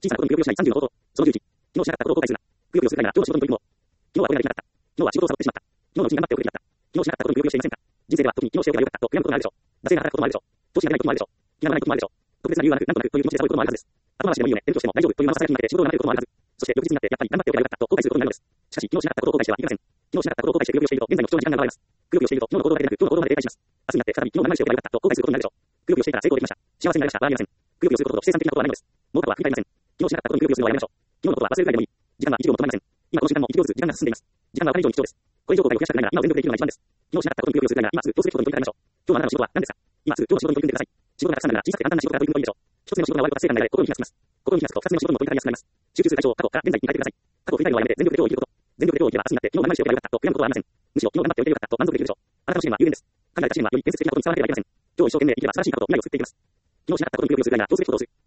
小さなことにぷよぷよしない30の弟。その11。昨日しなかったことを後悔するな。ぷよぷよするがいいな。今日の仕事に取り組もう。昨日はこれができなかった。昨日は仕事をサボってしまった。今日のうちに頑張っておくべきだった。昨日しなかったことにぷよぷよしていませんか。人生では特に昨日しておけばよかったと悔やむこともあるでしょう。惰性が働くこともあるでしょう。投資ができないこともあるでしょう。気が乗らないこともあるでしょう。特別な理由はなく、なんとなくという気持ちでサボることもあるはずです。後回しでもいいよね。やるとしても大丈夫というままささやきになって仕事がなくなることもあるはず。そして翌日になってやっぱり頑張っておけばよかったと後悔することになるのです。しかし、昨日しなかったことを後悔してはいけません。昨日しなかったことを後悔してぷよぷよしていると、現在の不調に時間が奪われます。ぷよぷよしていると、昨日の行動だけでなく、今日の行動まで停滞します。明日になって再び昨日何々しておけばよかったと後悔することになるでしょう。ぷよぷよしていたら成功できました。幸せになりました。はありません。ぷよぷよすることと不生産的なことはないのです。もう片は繰り返りません。昨日しなかったことにぷよぷよするのはやめましょう。昨日のことは忘れるぐらいでもいい。時間は1秒も止まりません。今この瞬間も1秒ずつ時間が進んでいます。時間がお金以上に貴重です。これ以上後悔を増やしたくないなら今を全力で生きるのが一番です。昨日しなかったことにぷよぷよするぐらいなら今すぐ今日すべきことに取り掛かりましょう。今日のあなたの仕事は何ですか。今すぐ今日の仕事に取り組んでください。仕事がたくさんなら小さくて簡単な仕事から取り組むといいでしょう。一つ目の仕事が終わると達成感が得られ心に気がつきます。心に気がつくと二つ目の仕事にも取り掛かりやすくなります。集中する対象を過去から現在に変えてください。過去を振り返るのはやめて全力で今日を生きること。全力で今日を生きれば明日になって昨日何々しておけばよかったと悔やむことはありません。むしろ昨日頑張っておけばよかったと満足できるでしょう。あなたの支援は有限です。考えた支援はより建設的なことに使わなければいけません。今日一生懸命生きれば新しい過去と未来を作っていきます。昨日しなかったことにぷよぷよするぐらいなら今日すべきことをする。